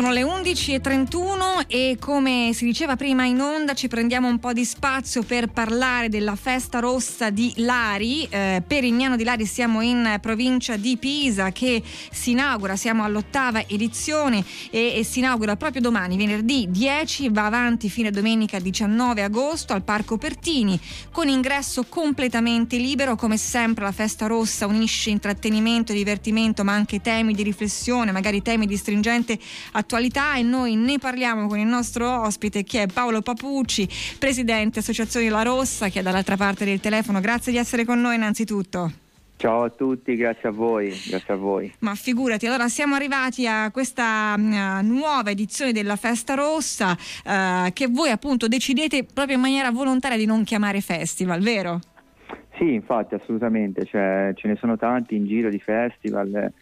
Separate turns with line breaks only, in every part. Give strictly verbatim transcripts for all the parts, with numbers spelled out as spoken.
Sono le undici e trentuno e come si diceva prima in onda ci prendiamo un po' di spazio per parlare della Festa Rossa di Lari. Eh, Perignano di Lari, siamo in provincia di Pisa, che si inaugura, siamo all'ottava edizione e, e si inaugura proprio domani, venerdì dieci, va avanti fino a domenica diciannove agosto al Parco Pertini, con ingresso completamente libero. Come sempre la Festa Rossa unisce intrattenimento e divertimento, ma anche temi di riflessione, magari temi di stringente attualità, e noi ne parliamo con il nostro ospite, che è Paolo Papucci, presidente Associazione La Rossa, che è dall'altra parte del telefono. Grazie di essere con noi innanzitutto.
Ciao a tutti, grazie a voi, grazie a voi.
Ma figurati, allora siamo arrivati a questa uh, nuova edizione della Festa Rossa, uh, che voi appunto decidete proprio in maniera volontaria di non chiamare festival, vero?
Sì, infatti, assolutamente, cioè, ce ne sono tanti in giro di festival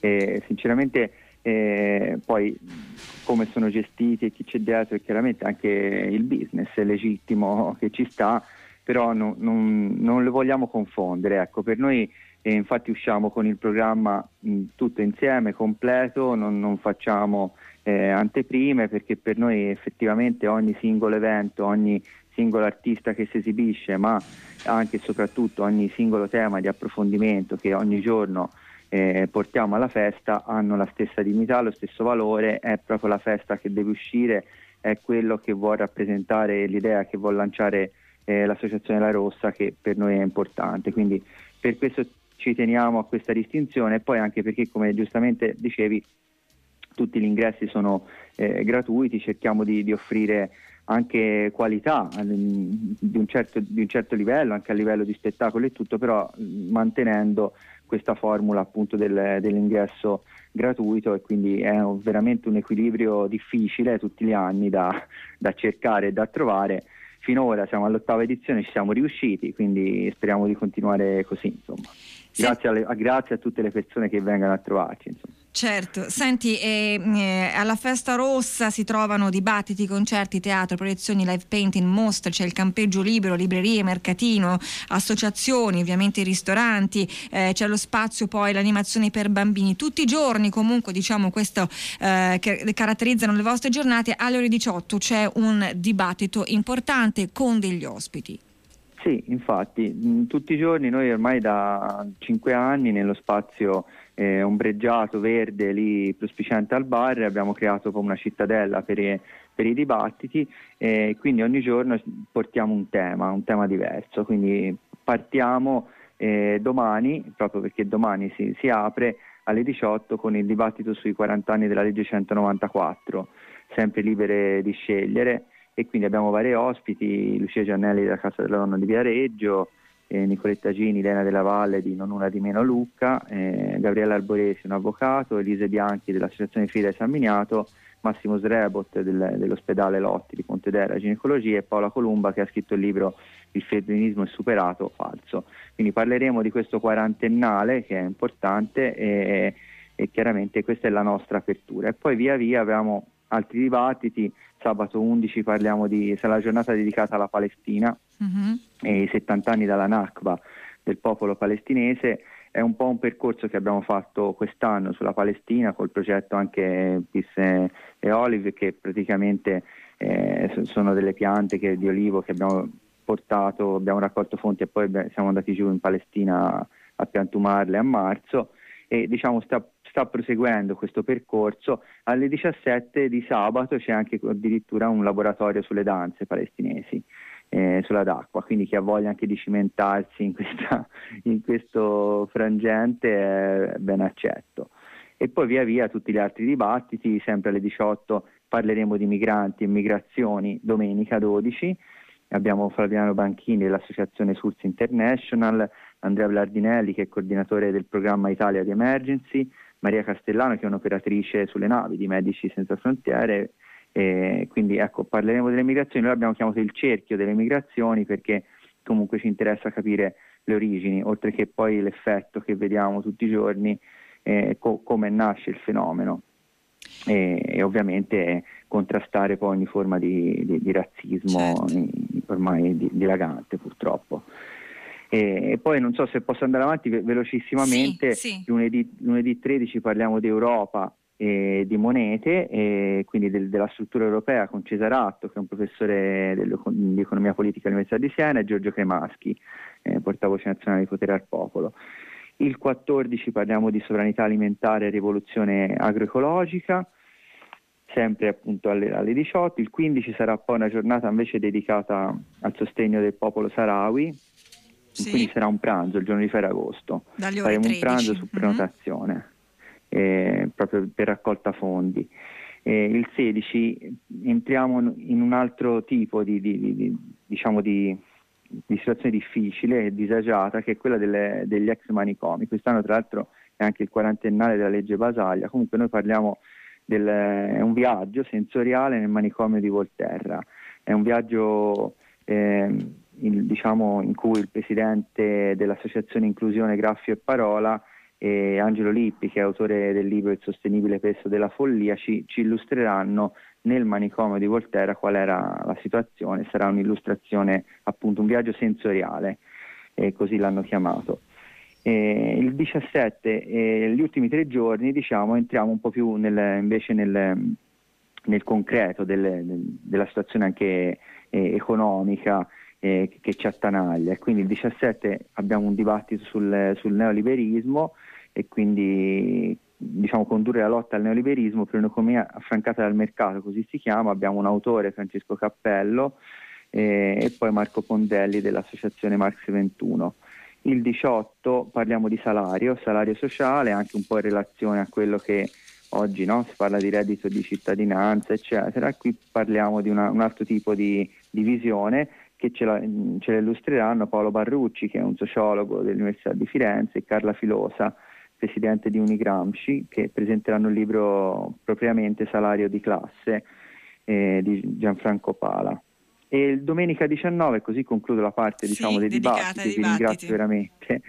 e sinceramente eh, poi come sono gestiti e chi c'è dietro, e chiaramente anche il business è legittimo che ci sta, però no, non, non lo vogliamo confondere, ecco, per noi e infatti usciamo con il programma mh, tutto insieme, completo, non, non facciamo eh, anteprime, perché per noi effettivamente ogni singolo evento, ogni singolo artista che si esibisce, ma anche e soprattutto ogni singolo tema di approfondimento che ogni giorno eh, portiamo alla festa hanno la stessa dignità, lo stesso valore. È proprio la festa che deve uscire, è quello che vuol rappresentare, l'idea che vuol lanciare eh, l'Associazione La Rossa, che per noi è importante, quindi per questo ci teniamo a questa distinzione, e poi anche perché, come giustamente dicevi, tutti gli ingressi sono eh, gratuiti, cerchiamo di, di offrire anche qualità di un, certo, di un certo livello, anche a livello di spettacolo e tutto, però mantenendo questa formula appunto del, dell'ingresso gratuito, e quindi è un, veramente un equilibrio difficile tutti gli anni da, da cercare e da trovare. Finora siamo all'ottava edizione, ci siamo riusciti, quindi speriamo di continuare così, insomma.
Sì.
Grazie, alle, grazie a tutte le persone che vengono a trovarci, insomma.
Certo, senti, eh, eh, alla Festa Rossa si trovano dibattiti, concerti, teatro, proiezioni, live painting, mostre, c'è il campeggio libero, librerie, mercatino, associazioni, ovviamente i ristoranti, eh, c'è lo spazio, poi l'animazione per bambini, tutti i giorni comunque, diciamo, questo eh, che caratterizzano le vostre giornate. Alle ore diciotto c'è un dibattito importante con degli ospiti.
Sì, infatti, tutti i giorni noi ormai da cinque anni nello spazio eh, ombreggiato, verde, lì prospiciente al bar, abbiamo creato come una cittadella per i, per i dibattiti, e quindi ogni giorno portiamo un tema, un tema diverso, quindi partiamo eh, domani, proprio perché domani si, si apre alle diciotto con il dibattito sui quaranta anni della legge centonovantaquattro, sempre libere di scegliere. E quindi abbiamo vari ospiti: Lucia Giannelli della Casa della Donna di Viareggio, eh, Nicoletta Gini, Lena della Valle di Non Una di Meno Lucca, eh, Gabriella Arboresi, un avvocato, Elise Bianchi dell'Associazione Frida di San Miniato, Massimo Srebot del, dell'ospedale Lotti di Pontedera Ginecologia, e Paola Columba, che ha scritto il libro Il femminismo è superato, falso. Quindi parleremo di questo quarantennale che è importante, e, e chiaramente questa è la nostra apertura. E poi via via abbiamo altri dibattiti. Sabato undici parliamo di, sarà la giornata dedicata alla Palestina, uh-huh. e i settanta anni dalla Nakba del popolo palestinese. È un po' un percorso che abbiamo fatto quest'anno sulla Palestina col progetto anche Peace e Olive, che praticamente eh, sono delle piante che, di olivo che abbiamo portato, abbiamo raccolto fonti e poi siamo andati giù in Palestina a piantumarle a marzo, e diciamo sta sta proseguendo questo percorso. Alle diciassette di sabato c'è anche addirittura un laboratorio sulle danze palestinesi, eh, sulla Dakwa, quindi chi ha voglia anche di cimentarsi in, questa, in questo frangente è ben accetto. E poi via via tutti gli altri dibattiti. Sempre alle diciotto parleremo di migranti e migrazioni, domenica dodici. Abbiamo Flaviano Banchini dell'Associazione Source International, Andrea Blardinelli che è coordinatore del programma Italia di Emergency, Maria Castellano che è un'operatrice sulle navi di Medici Senza Frontiere. E quindi ecco, parleremo delle migrazioni. Noi abbiamo chiamato il cerchio delle migrazioni perché comunque ci interessa capire le origini, oltre che poi l'effetto che vediamo tutti i giorni, eh, co- come nasce il fenomeno, e, e ovviamente contrastare poi ogni forma di, di, di razzismo, certo. ormai di, dilagante purtroppo. E poi non so se posso andare avanti ve- velocissimamente.
Sì, sì.
Lunedì, lunedì tredici parliamo di Europa eh, di monete, eh, quindi del, della struttura europea, con Cesaratto, che è un professore di economia politica all'Università di Siena, e Giorgio Cremaschi, eh, portavoce nazionale di Potere al Popolo. Il quattordici parliamo di sovranità alimentare e rivoluzione agroecologica, sempre appunto alle, alle diciotto. Il quindici sarà poi una giornata invece dedicata al sostegno del popolo Sahrawi, sì. Quindi sarà un pranzo il giorno di Ferragosto. Faremo un pranzo su prenotazione, mm-hmm. eh, proprio per raccolta fondi. Eh, il sedici entriamo in un altro tipo di, di, di, di diciamo di, di situazione difficile e disagiata, che è quella delle, degli ex manicomi. Quest'anno tra l'altro è anche il quarantennale della legge Basaglia. Comunque noi parliamo del è un viaggio sensoriale nel manicomio di Volterra. È un viaggio eh, il, diciamo in cui il presidente dell'associazione Inclusione Graffio e Parola, e Angelo Lippi, che è autore del libro Il sostenibile peso della follia, ci, ci illustreranno nel manicomio di Volterra qual era la situazione. Sarà un'illustrazione, appunto un viaggio sensoriale, eh, così l'hanno chiamato. Eh, il diciassette, eh, gli ultimi tre giorni, diciamo, entriamo un po' più nel, invece nel, nel concreto delle, della situazione anche eh, economica eh, che ci attanaglia. E quindi il diciassette abbiamo un dibattito sul, sul neoliberismo, e quindi diciamo condurre la lotta al neoliberismo per un'economia affrancata dal mercato, così si chiama. Abbiamo un autore, Francesco Cappello, eh, e poi Marco Pondelli dell'associazione Marx ventuno. Il diciotto parliamo di salario, salario sociale, anche un po' in relazione a quello che oggi, no, si parla di reddito di cittadinanza, eccetera. Qui parliamo di una, un altro tipo di, di visione che ce la, ce la illustreranno Paolo Barrucci, che è un sociologo dell'Università di Firenze, e Carla Filosa, presidente di Unigramsci, che presenteranno il libro propriamente Salario di classe eh, di Gianfranco Pala. E il domenica diciannove, così concludo la parte diciamo, sì, dei dibattiti, vi ringrazio veramente.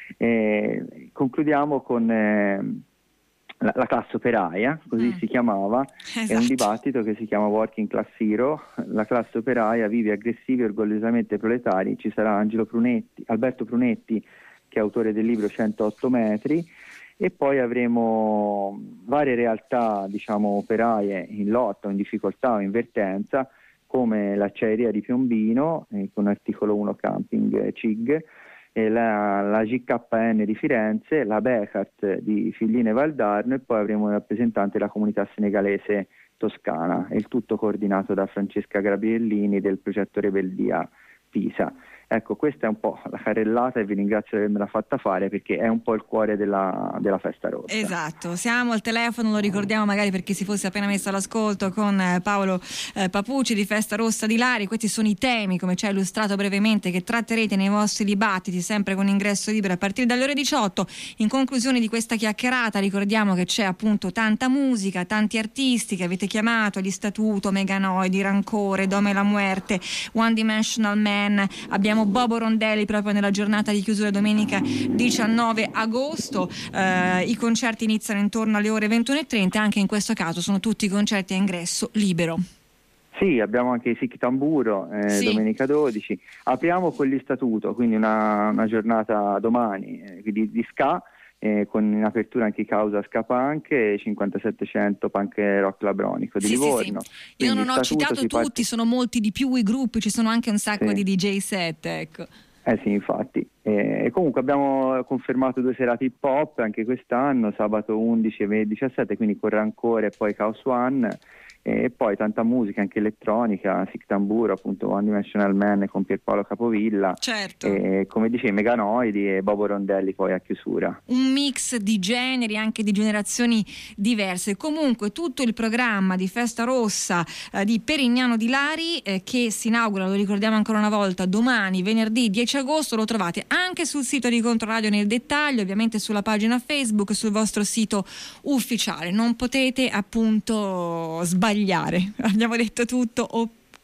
Eh, concludiamo con eh, la, la classe operaia, così mm. si chiamava, esatto. È un dibattito che si chiama Working Class Hero. La classe operaia vive aggressivi e orgogliosamente proletari. Ci sarà Angelo Prunetti, Alberto Prunetti, che è autore del libro centootto metri, e poi avremo varie realtà diciamo operaie in lotta, in difficoltà o in vertenza, come l'acciaieria di Piombino, eh, con articolo uno Camping eh, C I G, eh, la, la G K N di Firenze, la Bekaert di Figline Valdarno, e poi avremo un rappresentante della comunità senegalese toscana, e il tutto coordinato da Francesca Gabriellini del progetto Rebeldia Pisa. Ecco, questa è un po' la carrellata, e vi ringrazio di avermela fatta fare, perché è un po' il cuore della, della Festa Rossa.
Esatto, siamo al telefono, lo ricordiamo magari per chi si fosse appena messo all'ascolto, con Paolo eh, Papucci di Festa Rossa di Lari. Questi sono i temi, come ci ha illustrato brevemente, che tratterete nei vostri dibattiti, sempre con ingresso libero a partire dalle ore diciotto. In conclusione di questa chiacchierata ricordiamo che c'è appunto tanta musica, tanti artisti che avete chiamato, gli Statuto, Meganoidi, Rancore, Dome la Muerte, One Dimensional Man. Abbiamo Bobo Rondelli proprio nella giornata di chiusura domenica diciannove agosto. Eh, i concerti iniziano intorno alle ore ventuno e trenta, anche in questo caso sono tutti concerti a ingresso libero.
Sì, abbiamo anche i Sic Tamburo eh, sì. domenica dodici. Apriamo con gli Statuto, quindi una, una giornata domani eh, di, di ska, eh, con in apertura anche Causa Ska Punk e cinquantasettecento Punk Rock Labronico di sì, Livorno. Sì, sì.
Io non ho citato tutti, parte... sono molti di più i gruppi, ci sono anche un sacco sì. di D J set, ecco.
Eh sì, infatti. E comunque abbiamo confermato due serate hip hop anche quest'anno, sabato undici e diciassette, quindi con Rancore e poi Chaos One. E poi tanta musica anche elettronica, Sic Tamburo, appunto One Dimensional Man con Pierpaolo Capovilla,
certo.
E come dicevi Meganoidi e Bobo Rondelli poi a chiusura.
Un mix di generi, anche di generazioni diverse. Comunque tutto il programma di Festa Rossa eh, di Perignano di Lari eh, che si inaugura, lo ricordiamo ancora una volta, domani venerdì dieci agosto, lo trovate anche sul sito di Controradio nel dettaglio, ovviamente sulla pagina Facebook, sul vostro sito ufficiale. Non potete appunto sbagliare. Abbiamo detto tutto o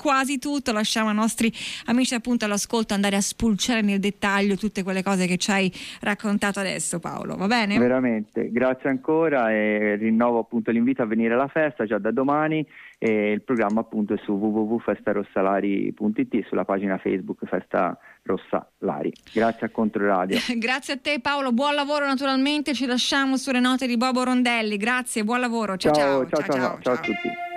quasi tutto. Lasciamo ai nostri amici appunto all'ascolto andare a spulciare nel dettaglio tutte quelle cose che ci hai raccontato adesso, Paolo, va bene?
Veramente, grazie ancora e rinnovo appunto l'invito a venire alla festa già da domani, e il programma appunto è su w w w punto festa rossa lari punto i t, sulla pagina Facebook Festa Rossa Lari. Grazie a Controradio.
Grazie a te Paolo, buon lavoro naturalmente, ci lasciamo sulle note di Bobo Rondelli, grazie, buon lavoro, ciao ciao
ciao, ciao, ciao, ciao, ciao a tutti.